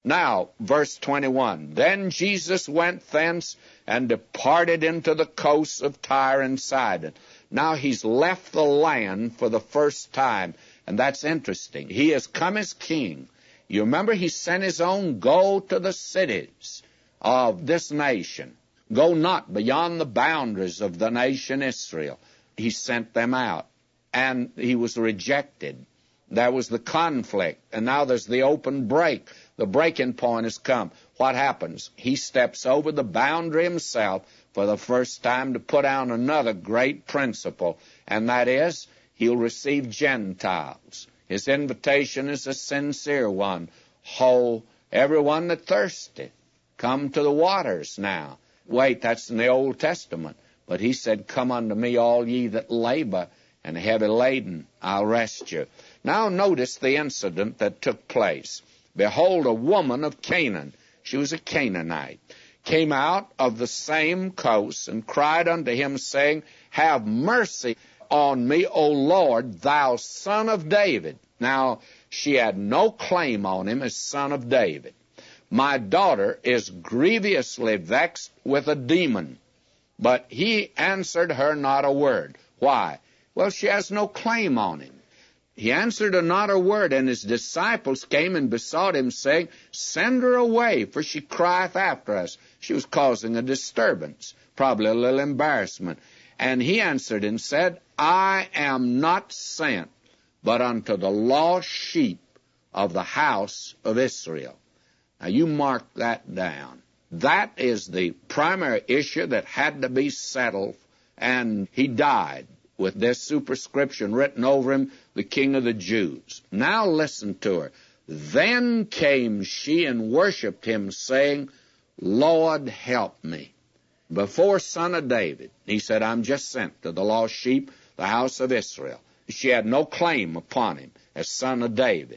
Now, verse 21, Then Jesus went thence and departed into the coasts of Tyre and Sidon. Now he's left the land for the first time, and that's interesting. He has come as king. You remember he sent his own, go to the cities of this nation. Go not beyond the boundaries of the nation Israel. He sent them out, and he was rejected. There was the conflict, and now there's the open break. The breaking point has come. What happens? He steps over the boundary himself for the first time to put out another great principle, and that is he'll receive Gentiles. His invitation is a sincere one. Ho, everyone that thirsteth, come to the waters now. Wait, that's in the Old Testament. But he said, Come unto me, all ye that labor and heavy laden, I'll rest you. Now notice the incident that took place. Behold, a woman of Canaan, she was a Canaanite, came out of the same coast and cried unto him, saying, Have mercy on me, O Lord, thou son of David. Now, she had no claim on him as son of David. My daughter is grievously vexed with a demon. But he answered her not a word. Why? Well, she has no claim on him. He answered her not a word, and his disciples came and besought him, saying, Send her away, for she crieth after us. She was causing a disturbance, probably a little embarrassment. And he answered and said, I am not sent, but unto the lost sheep of the house of Israel. Now, you mark that down. That is the primary issue that had to be settled, and he died with this superscription written over him, the King of the Jews. Now listen to her. Then came she and worshipped him, saying, Lord, help me. Before son of David, he said, I'm just sent to the lost sheep, the house of Israel. She had no claim upon him as son of David.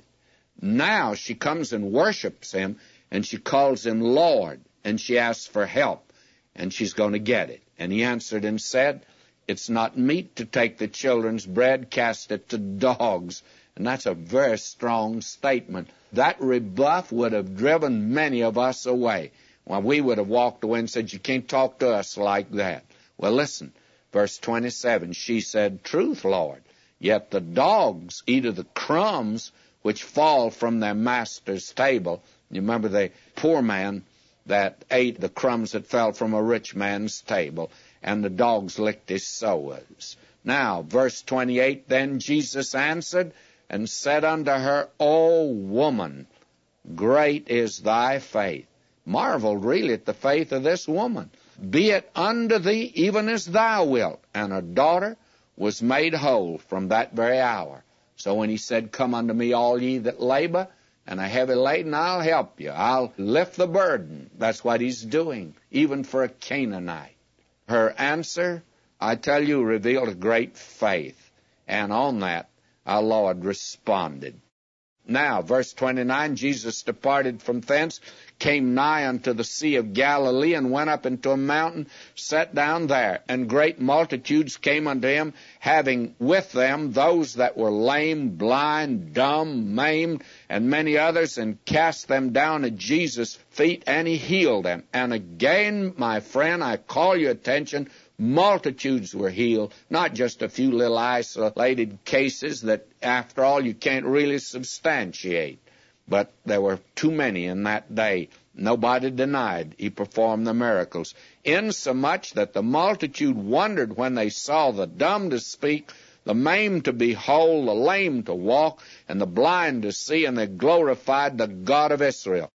Now she comes and worships him, and she calls him Lord, and she asks for help, and she's going to get it. And he answered and said, It's not meet to take the children's bread, cast it to dogs. And that's a very strong statement. That rebuff would have driven many of us away. Well, we would have walked away and said, You can't talk to us like that. Well, listen, verse 27, she said, Truth, Lord, yet the dogs eat of the crumbs which fall from their master's table. You remember the poor man that ate the crumbs that fell from a rich man's table, and the dogs licked his sores. Now, verse 28, Then Jesus answered and said unto her, O woman, great is thy faith. Marveled really at the faith of this woman. Be it unto thee even as thou wilt. And her daughter was made whole from that very hour. So when he said, Come unto me, all ye that labor and are heavy laden, I'll help you. I'll lift the burden. That's what he's doing, even for a Canaanite. Her answer, I tell you, revealed a great faith. And on that, our Lord responded. Now, verse 29, Jesus departed from thence, came nigh unto the Sea of Galilee, and went up into a mountain, sat down there. And great multitudes came unto him, having with them those that were lame, blind, dumb, maimed, and many others, and cast them down at Jesus' feet, and he healed them. And again, my friend, I call your attention, multitudes were healed, not just a few little isolated cases that, after all, you can't really substantiate. But there were too many in that day. Nobody denied he performed the miracles, insomuch that the multitude wondered when they saw the dumb to speak, the maimed to be whole, the lame to walk, and the blind to see, and they glorified the God of Israel.